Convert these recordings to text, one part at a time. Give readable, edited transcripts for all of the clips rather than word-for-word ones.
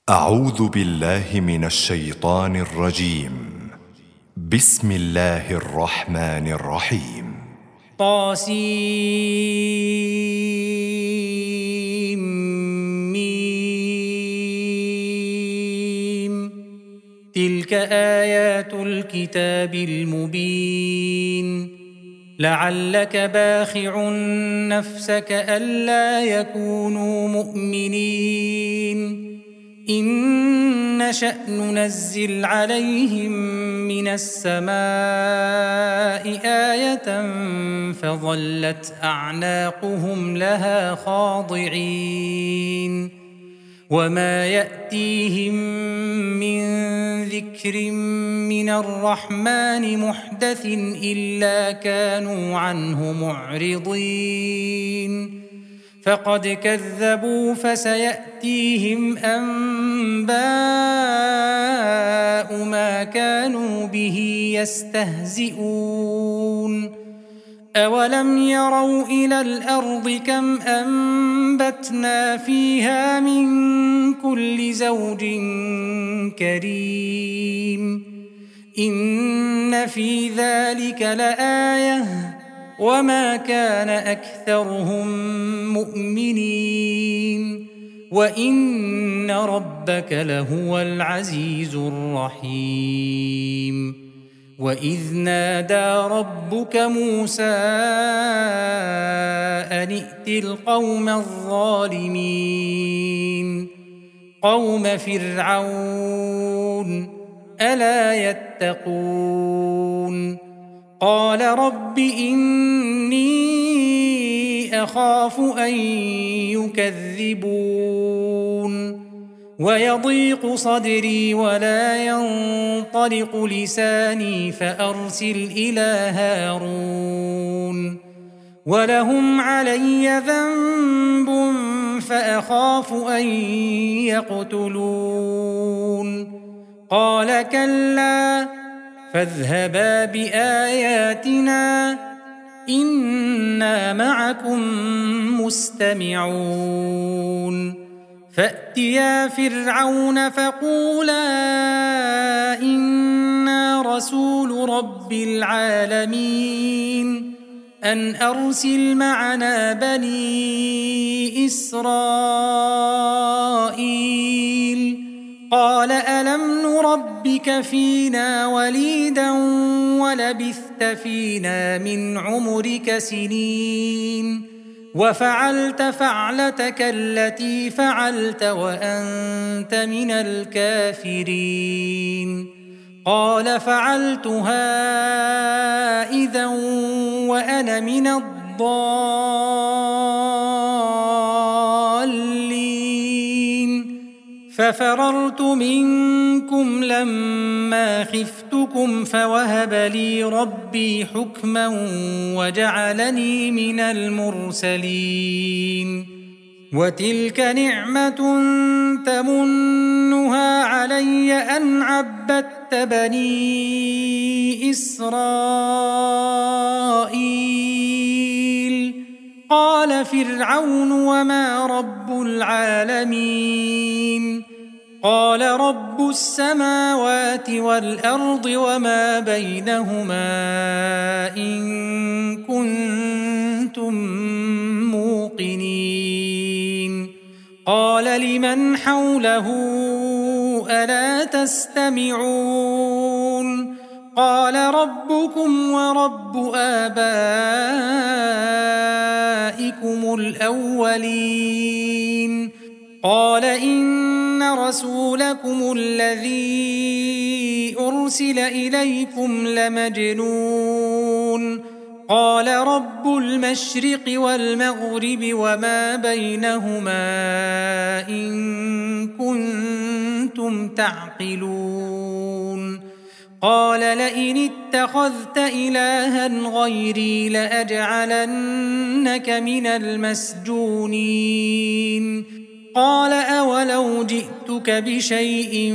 أعوذ بالله من الشيطان الرجيم. بسم الله الرحمن الرحيم. طاسيم. تلك آيات الكتاب المبين. لعلك باخع نفسك ألا يكونوا مؤمنين إن نشأ ننزل عليهم من السماء آية فظلت أعناقهم لها خاضعين وما يأتيهم من ذكر من الرحمن محدث إلا كانوا عنه معرضين فقد كذبوا فسيأتيهم أنباء ما كانوا به يستهزئون أولم يروا إلى الأرض كم أنبتنا فيها من كل زوج كريم إن في ذلك لآية وما كان أكثرهم مؤمنين وإن ربك لهو العزيز الرحيم وإذ نادى ربك موسى أن ائت القوم الظالمين قوم فرعون ألا يتقون قال رب إني أخاف أن يكذبون ويضيق صدري ولا ينطلق لساني فأرسل إلى هارون ولهم علي ذنب فأخاف أن يقتلون قال كلا فاذهبا بآياتنا إنا معكم مستمعون فأتيا فرعون فقولا إنا رسول رب العالمين أن أرسل معنا بني إسرائيل قال ألم نربك فينا وليدا ولبثت فينا من عمرك سنين وفعلت فعلتك التي فعلت وأنت من الكافرين قال فعلتها إذا وأنا من الضالين ففررت منكم لما خفتكم فوهب لي ربي حكما وجعلني من المرسلين وتلك نعمة تمنها علي أن عبدت بني إسرائيل قال فرعون وما رب العالمين قال رب السماوات والأرض وما بينهما إن كنتم موقنين قال لمن حوله ألا تستمعون قال ربكم ورب آبائكم الأولين قال إن رسولكم الذي أرسل إليكم لمجنون قال رب المشرق والمغرب وما بينهما إن كنتم تعقلون قال لئن اتخذت إلها غيري لأجعلنك من المسجونين قال أولو جئتك بشيء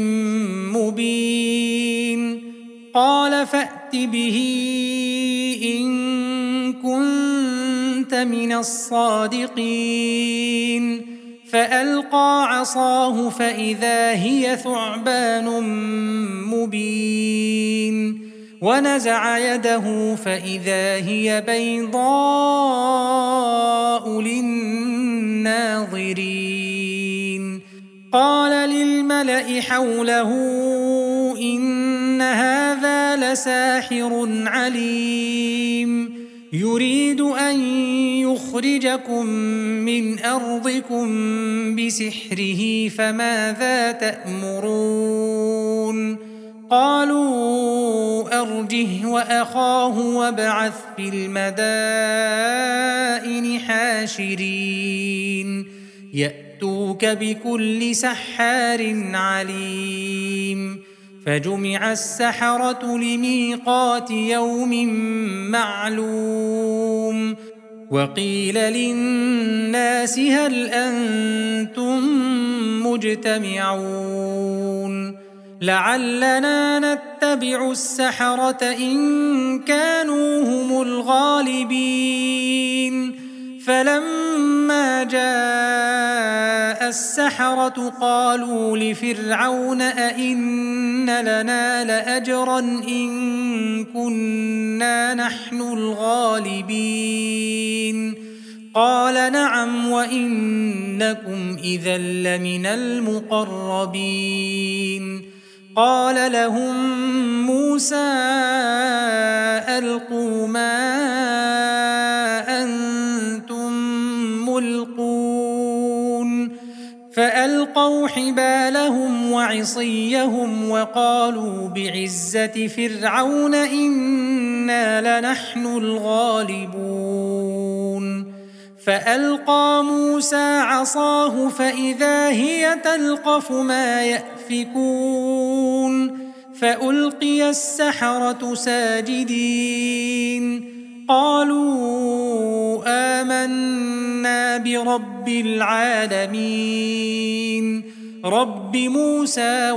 مبين قال فأت به إن كنت من الصادقين فألقى عصاه فإذا هي ثعبان مبين ونزع يده فإذا هي بيضاء للناظرين قال للملأ حوله إن هذا لساحر عليم يريد أن يخرجكم من أرضكم بسحره فماذا تأمرون قالوا أرجه وأخاه وابعث في المدائن حاشرين يأتوك بكل سحار عليم فجمع السحرة لميقات يوم معلوم وقيل للناس هل أنتم مجتمعون لعلنا نتبع السحرة إن كانوا هم الغالبين فلما جاء السحرة قالوا لفرعون أئن لنا لأجرا إن كنا نحن الغالبين قال نعم وإنكم إذا لمن المقربين قال لهم موسى ألقوا ما أنتم ملقون فألقوا حبالهم وعصيهم وقالوا بعزة فرعون إنا لنحن الغالبون فألقى موسى عصاه فإذا هي تلقف ما يأفكون فألقي السحرة ساجدين قالوا آمنا برب العالمين رب موسى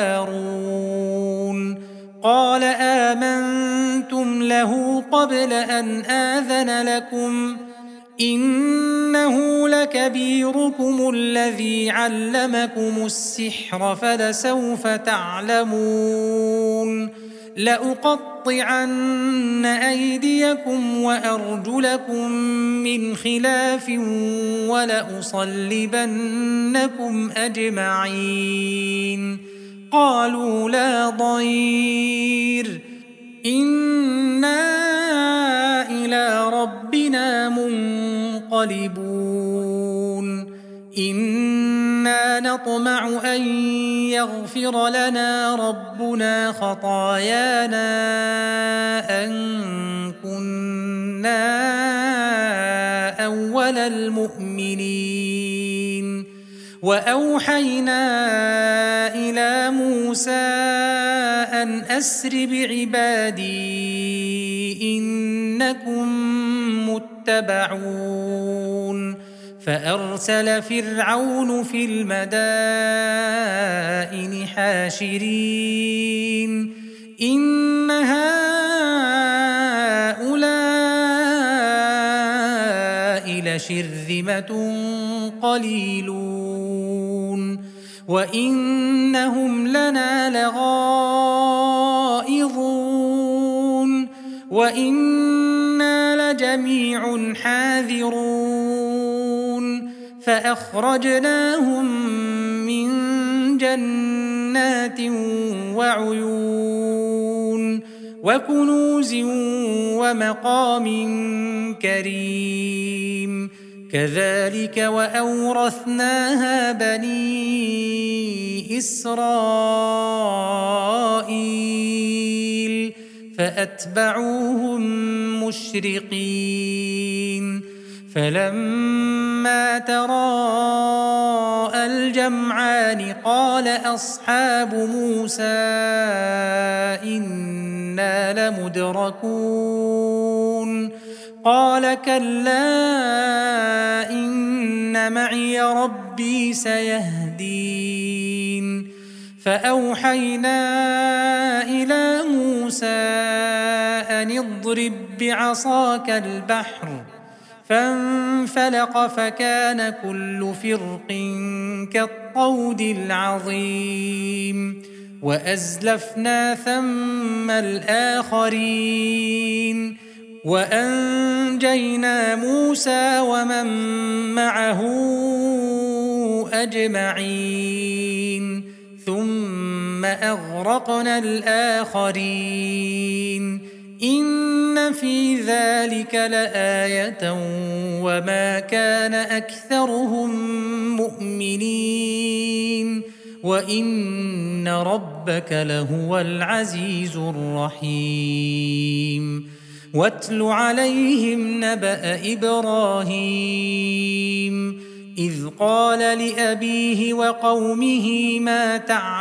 وهارون قال آمنتم له قبل أن آذن لكم إنه لكبيركم الذي علمكم السحر فلسوف تعلمون لأقطعن أيديكم وأرجلكم من خلاف ولأصلبنكم أجمعين قالوا لا ضير إنا إلى ربنا منقلبون إنا نطمع أن يغفر لنا ربنا خطايانا أن كنا أول المؤمنين وأوحينا إلى موسى أن أسر بعبادي إنكم متبعون فأرسل فرعون في المدائن حاشرين إن هؤلاء لشرذمة قليلون وإنهم لنا لغائظون وإنا لجميع حاذرون فأخرجناهم من جنات وعيون وكنوز ومقام كريم كذلك وأورثناها بني إسرائيل فأتبعوهم مشرقين فلما تراءى الجمعان قال أصحاب موسى إنا لمدركون قال كلا إن معي ربي سيهدين فأوحينا إلى موسى أن اضرب بعصاك البحر فانفلق فكان كل فرق كالطود العظيم وأزلفنا ثم الآخرين وأنجينا موسى ومن معه أجمعين ثم أغرقنا الآخرين إن في ذلك لآية وما كان أكثرهم مؤمنين وإن ربك لهو العزيز الرحيم واتل عليهم نبأ إبراهيم إذ قال لأبيه وقومه ما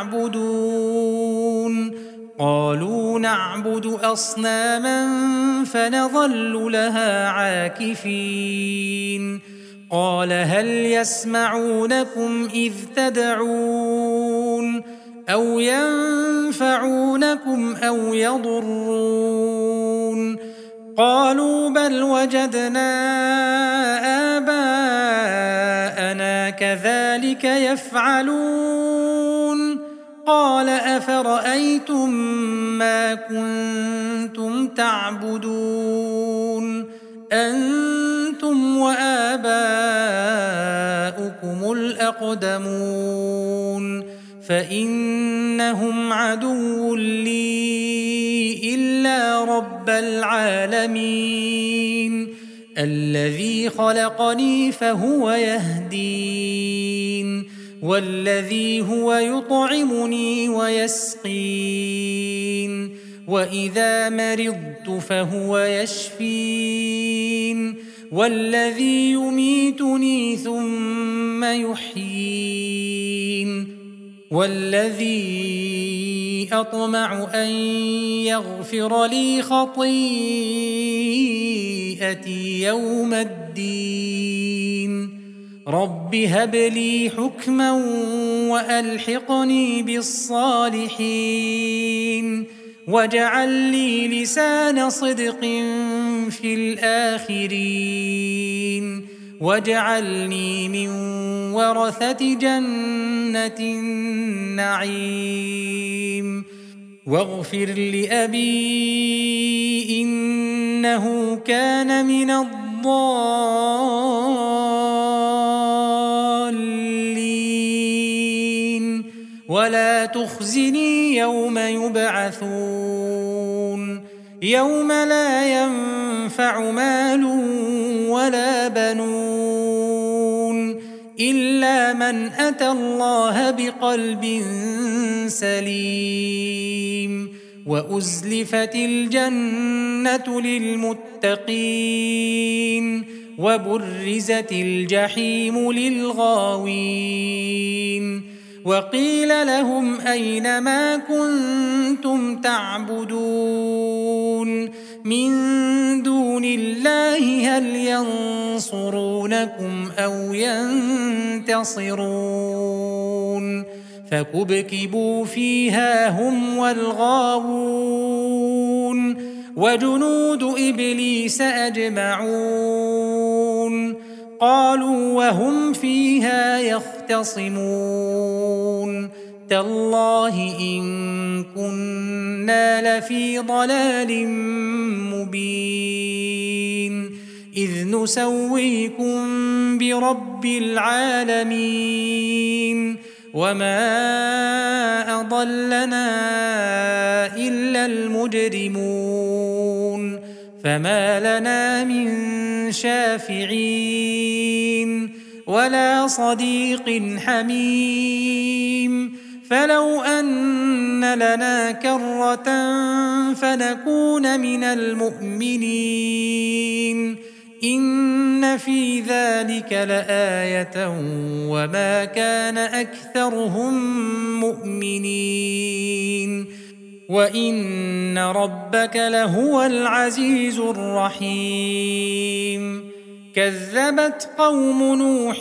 تعبدون قالوا نعبد أصناما فنظل لها عاكفين قال هل يسمعونكم إذ تدعون أو ينفعونكم أو يضرون قالوا بل وجدنا آباءنا كذلك يفعلون قال أفرأيتم ما كنتم تعبدون أنتم وآباؤكم الأقدمون فإنهم عدو لي إلا رب العالمين الذي خلقني فهو يهدين والذي هو يطعمني ويسقين وإذا مرضت فهو يشفين والذي يميتني ثم يحيين والذي أطمع أن يغفر لي خطيئتي يوم الدين رب هب لي حكما وألحقني بالصالحين واجعل لي لسان صدق في الآخرين واجعلني من ورثة جنة النعيم واغفر لأبي إنه كان من الضالين ولا تخزني يوم يبعثون يوم لا ينفع مال ولا بنون إلا من أتى الله بقلب سليم وأزلفت الجنة للمتقين وبرزت الجحيم للغاوين وقيل لهم أين ما كنتم تعبدون من دون الله هل ينصرونكم أو ينتصرون فكبكبوا فيها هم والغاوون وجنود إبليس أجمعون قالوا وهم فيها يختصمون تالله إن كنا لفي ضلال مبين إذ نسويكم برب العالمين وما أضلنا إلا المجرمون فما لنا من شافعين ولا صديق حميم فلو أن لنا كرة فنكون من المؤمنين إن في ذلك لآية وما كان أكثرهم مؤمنين وإن ربك لهو العزيز الرحيم كذبت قوم نوح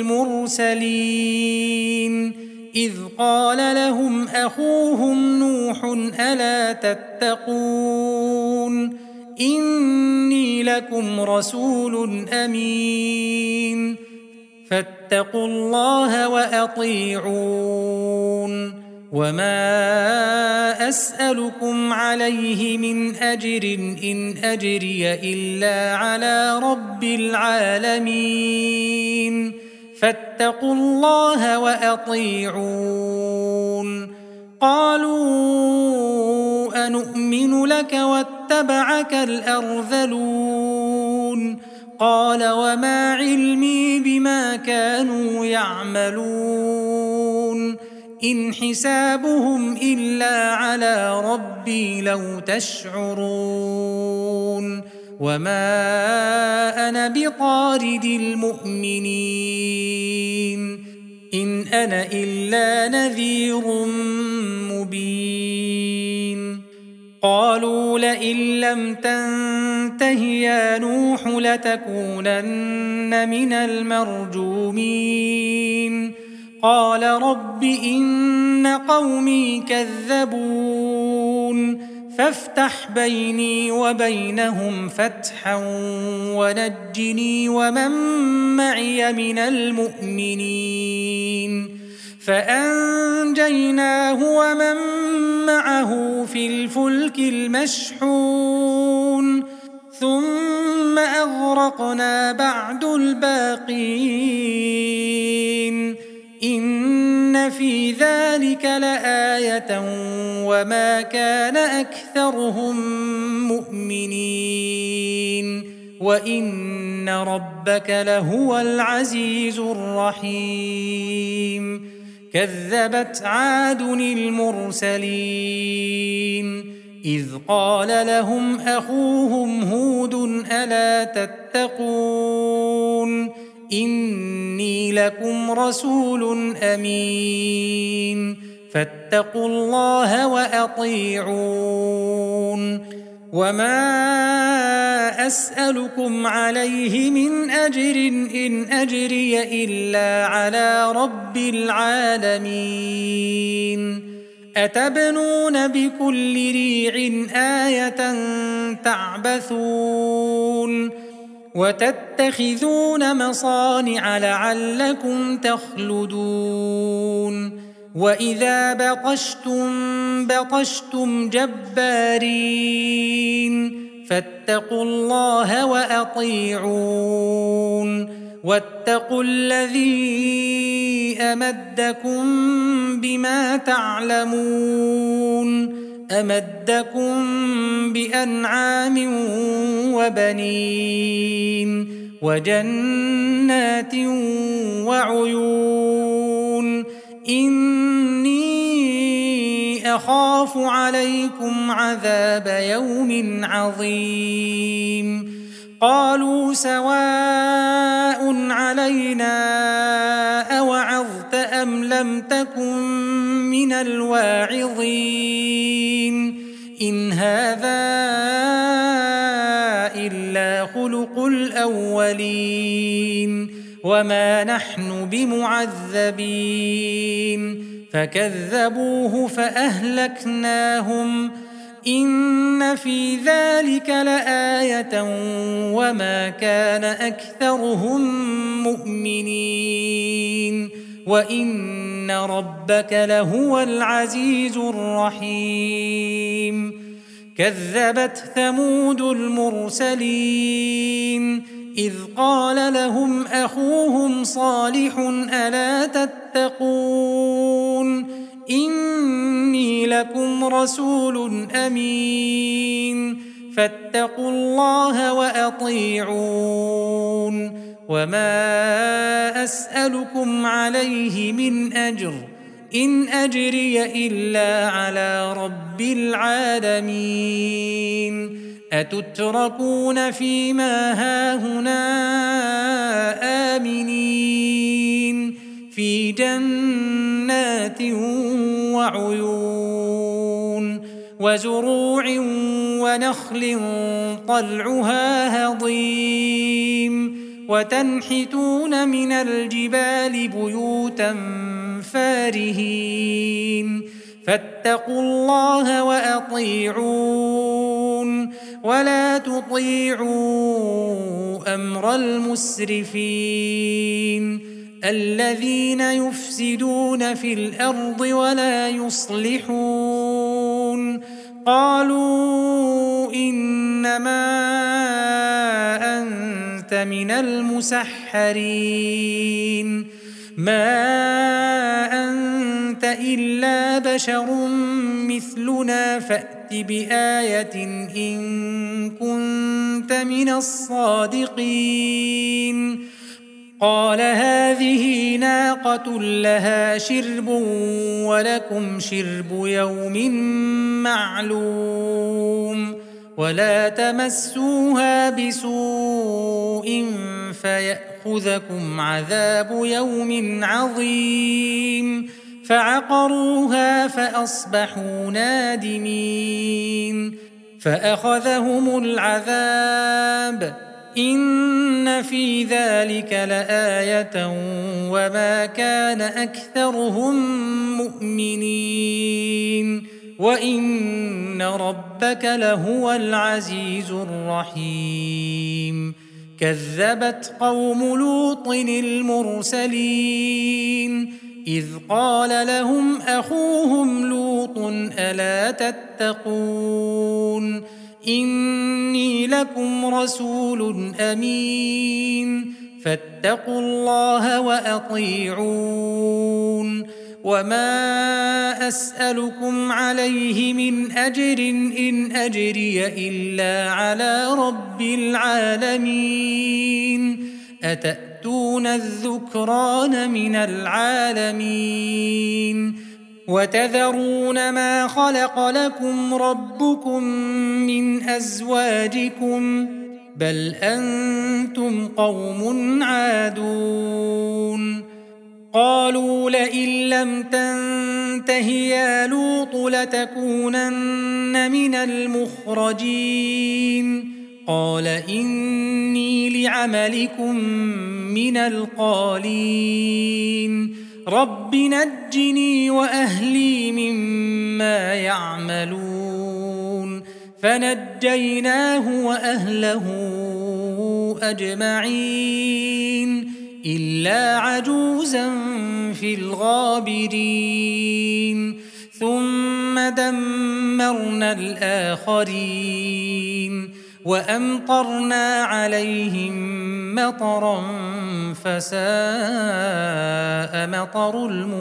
المرسلين إذ قال لهم أخوهم نوح ألا تتقون إني لكم رسول أمين فاتقوا الله وأطيعون وما أسألكم عليه من أجر إن أجري إلا على رب العالمين فاتقوا الله وأطيعون قالوا أنؤمن لك واتبعك الأرذلون قال وما علمي بما كانوا يعملون إن حسابهم إلا على ربي لو تشعرون وما أنا بطارد المؤمنين إن أنا إلا نذير مبين قالوا لئن لم تنته يا نوح لتكونن من المرجومين قال رب إن قومي كذبون فافتح بيني وبينهم فتحا ونجني ومن معي من المؤمنين فأنجيناه ومن معه في الفلك المشحون ثم أغرقنا بعد الباقين إن في ذلك لآية وما كان أكثرهم مؤمنين وإن ربك لهو العزيز الرحيم كذبت عاد المرسلين إذ قال لهم أخوهم هود ألا تتقون إني لكم رسول أمين فاتقوا الله وأطيعون وما أسألكم عليه من أجر إن أجري إلا على رب العالمين أتبنون بكل ريع آية تعبثون وتتخذون مصانع لعلكم تخلدون وإذا بطشتم جبارين فاتقوا الله وأطيعون واتقوا الذي أمدكم بما تعلمون أمدكم بأنعام وبنين وجنات وعيون إني أخاف عليكم عذاب يوم عظيم قالوا سواء علينا أوعظت أم لم تكن من الواعظين إن هذا إلا خلق الأولين وما نحن بمعذبين فكذبوه فأهلكناهم إن في ذلك لآية وما كان أكثرهم مؤمنين وإن ربك لهو العزيز الرحيم كذبت ثمود المرسلين إذ قال لهم أخوهم صالح ألا تتقون إني لكم رسول أمين فاتقوا الله وأطيعون وما أسألكم عليه من أجر إن أجري إلا على رب العالمين أتتركون فيما هاهنا آمنين في جنات وعيون وزروع ونخل طلعها هضيم وتنحتون من الجبال بيوتا فارهين فاتقوا الله وأطيعون ولا تطيعوا أمر المسرفين الذين يفسدون في الأرض ولا يصلحون. قالوا إنما أنت من المسحرين ما أنت إلا بشر مثلنا فأت بآية إن كنت من الصادقين. قال هذه ناقة لها شرب ولكم شرب يوم معلوم ولا تمسوها بسوء فيأخذكم عذاب يوم عظيم. فعقروها فأصبحوا نادمين فأخذهم العذاب إن في ذلك لآية وما كان أكثرهم مؤمنين وإن ربك لهو العزيز الرحيم. كذبت قوم لوط المرسلين إذ قال لهم أخوهم لوط ألا تتقون إني لكم رسول أمين فاتقوا الله وأطيعون. وما أسألكم عليه من أجر إن أجري إلا على رب العالمين. أتأتون الذكران من العالمين وتذرون ما خلق لكم ربكم من أزواجكم بل أنتم قوم عادون. قالوا لئن لم تنته يا لوط لتكونن من المخرجين. قال إني لعملكم من القالين رب نجني وأهلي مما يعملون. فنجيناه وأهله أجمعين إلا عجوزا في الغابرين. ثم دمرنا الآخرين وأمطرنا عليهم مطرا فساء مطر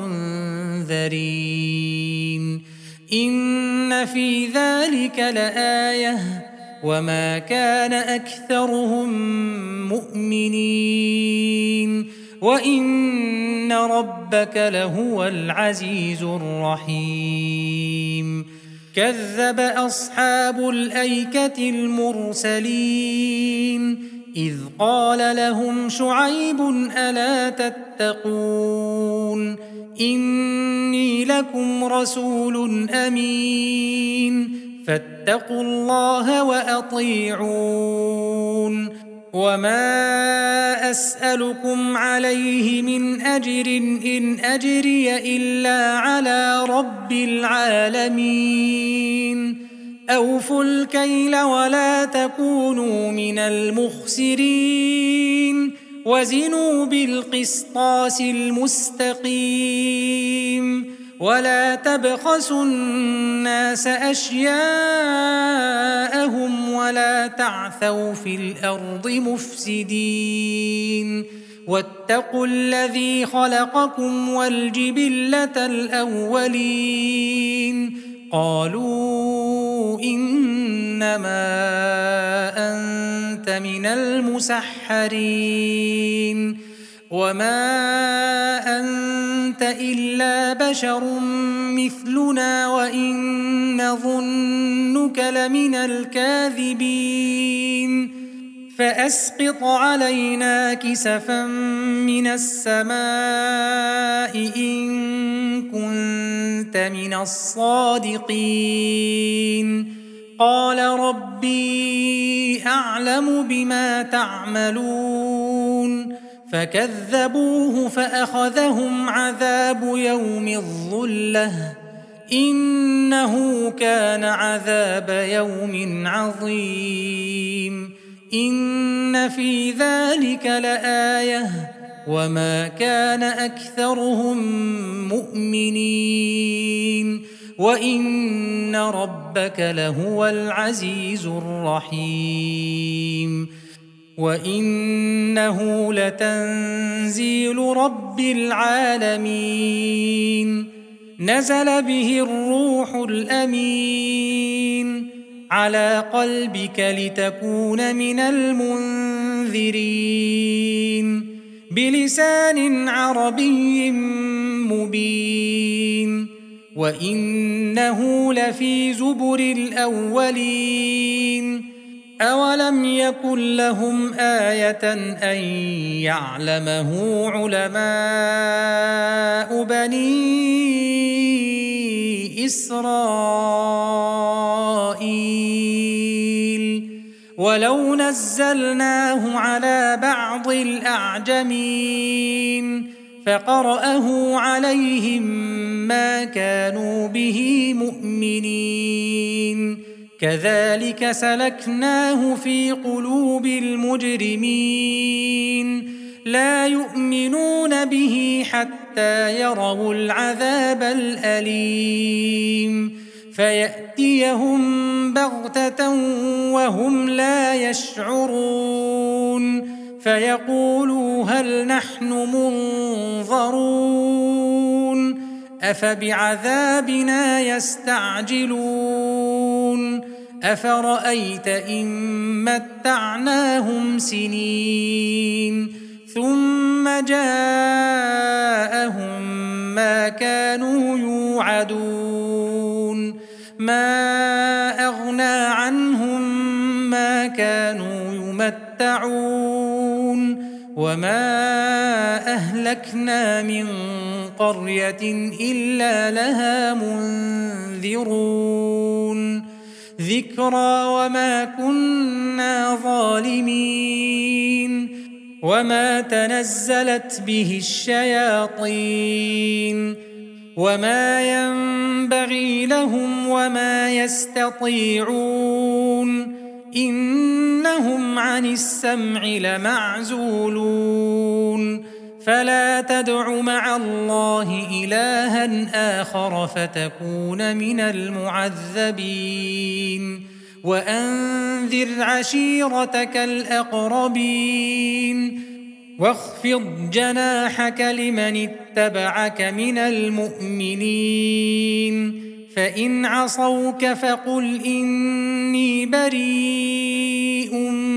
المنذرين. إن في ذلك لآية وما كان أكثرهم مؤمنين وإن ربك لهو العزيز الرحيم. كذب أصحاب الأيكة المرسلين إذ قال لهم شعيب ألا تتقون إني لكم رسول أمين فاتقوا الله وأطيعون. وما أسألكم عليه من أجر إن أجري إلا على رب العالمين. أوفوا الكيل ولا تكونوا من المخسرين وزنوا بالقسطاس المستقيم ولا تبخسوا الناس أشياءهم ولا تعثوا في الأرض مفسدين واتقوا الذي خلقكم والجبلة الأولين. قالوا إنما أنت من المسحرين وما أنت إلا بشر مثلنا وإن نظنك لمن الكاذبين. فأسقط علينا كسفا من السماء إن كنت من الصادقين. قال ربي أعلم بما تعملون. فكذبوه فأخذهم عذاب يوم الظلة إنه كان عذاب يوم عظيم إن في ذلك لآية وما كان أكثرهم مؤمنين وإن ربك لهو العزيز الرحيم وإنه لتنزيل رب العالمين نزل به الروح الأمين على قلبك لتكون من المنذرين بلسان عربي مبين وإنه لفي زبر الأولين أولم يكن لهم آية أن يعلمه علماء بني إسرائيل ولو نزلناه على بعض الأعجمين فقرأه عليهم ما كانوا به مؤمنين كذلك سلكناه في قلوب المجرمين لا يؤمنون به حتى يروا العذاب الأليم فيأتيهم بغتة وهم لا يشعرون فيقولوا هل نحن منظرون أفبعذابنا يستعجلون أفرأيت إن متعناهم سنين ثم جاءهم ما كانوا يوعدون ما أغنى عنهم ما كانوا يمتعون وما أهلكنا من قرية إلا لها منذرون ذكرى وما كنا ظالمين وما تنزلت به الشياطين وما ينبغي لهم وما يستطيعون إنهم عن السمع لمعزولون فلا تدع مع الله إلها آخر فتكون من المعذبين وأنذر عشيرتك الأقربين واخفض جناحك لمن اتبعك من المؤمنين فإن عصوك فقل إني بريء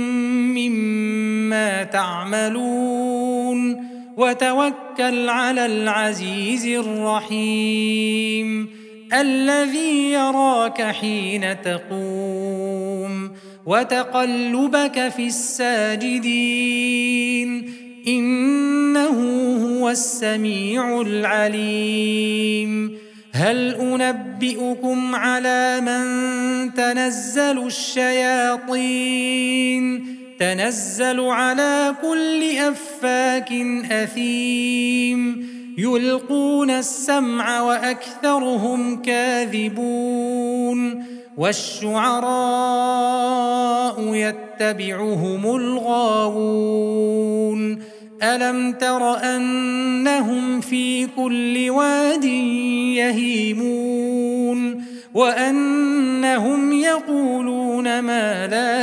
مما تعملون وتوكل على العزيز الرحيم الذي يراك حين تقوم وتقلبك في الساجدين إنه هو السميع العليم هل أنبئكم على من تنزل الشياطين تنزل على كل أفاك أثيم يلقون السمع وأكثرهم كاذبون والشعراء يتبعهم الغاوون ألم تر أنهم في كل واد يهيمون وأنهم يقولون ما لا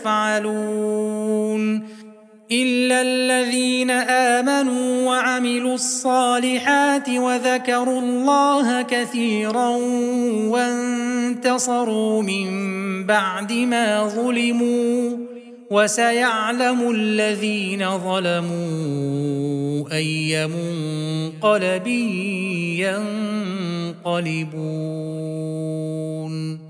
يفعلون إلا الذين آمنوا وعملوا الصالحات وذكروا الله كثيرا وانتصروا من بعد ما ظلموا وسيعلم الذين ظلموا أي منقلب ينقلبون